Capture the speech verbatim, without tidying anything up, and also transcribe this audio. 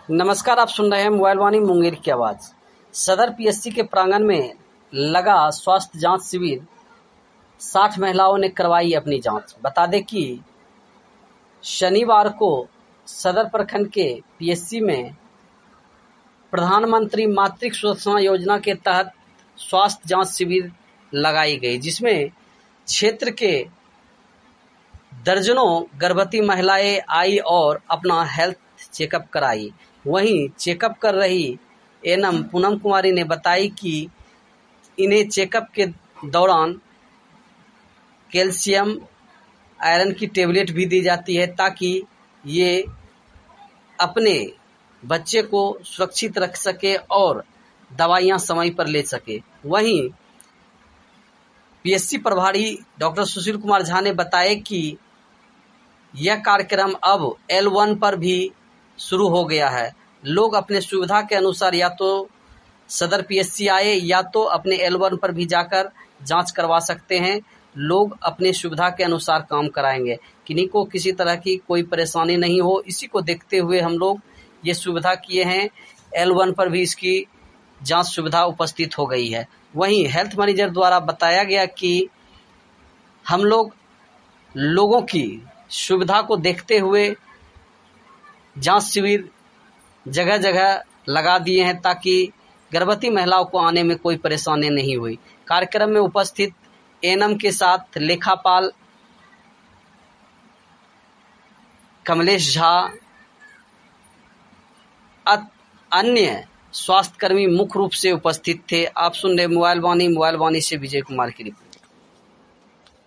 नमस्कार, आप सुन रहे हैं मोबाइल वाणी मुंगेर की आवाज। सदर पीएससी के प्रांगण में लगा स्वास्थ्य जांच शिविर। साठ महिलाओं ने करवाई अपनी जांच। बता दें कि शनिवार को सदर प्रखंड के पीएससी में प्रधानमंत्री मातृत्व सुरक्षा योजना के तहत स्वास्थ्य जांच शिविर लगाई गई, जिसमें क्षेत्र के दर्जनों गर्भवती महिलाएं आई और अपना हेल्थ चेकअप कराई। वहीं चेकअप कर रही एनएम पूनम कुमारी ने बताई कि इन्हें चेकअप के दौरान कैल्शियम आयरन की टेबलेट भी दी जाती है, ताकि ये अपने बच्चे को सुरक्षित रख सके और दवाइयां समय पर ले सके। वहीं पीएससी प्रभारी डॉक्टर सुशील कुमार झा ने बताया कि यह कार्यक्रम अब एल वन पर भी शुरू हो गया है। लोग अपने सुविधा के अनुसार या तो सदर पीएससी आए या तो अपने एल वन पर भी जाकर जांच करवा सकते हैं। लोग अपने सुविधा के अनुसार काम कराएंगे, किन्हीं को किसी तरह की कोई परेशानी नहीं हो, इसी को देखते हुए हम लोग ये सुविधा किए हैं। एल वन पर भी इसकी जांच सुविधा उपस्थित हो गई है। वहीं हेल्थ मैनेजर द्वारा बताया गया कि हम लोग लोगों की सुविधा को देखते हुए जांच शिविर जगह जगह लगा दिए हैं, ताकि गर्भवती महिलाओं को आने में कोई परेशानी नहीं हुई। कार्यक्रम में उपस्थित एनएम के साथ लेखापाल कमलेश झा, अन्य स्वास्थ्यकर्मी मुख्य रूप से उपस्थित थे। आप सुन रहे मोबाइल वाणी मोबाइल वाणी से विजय कुमार की रिपोर्ट।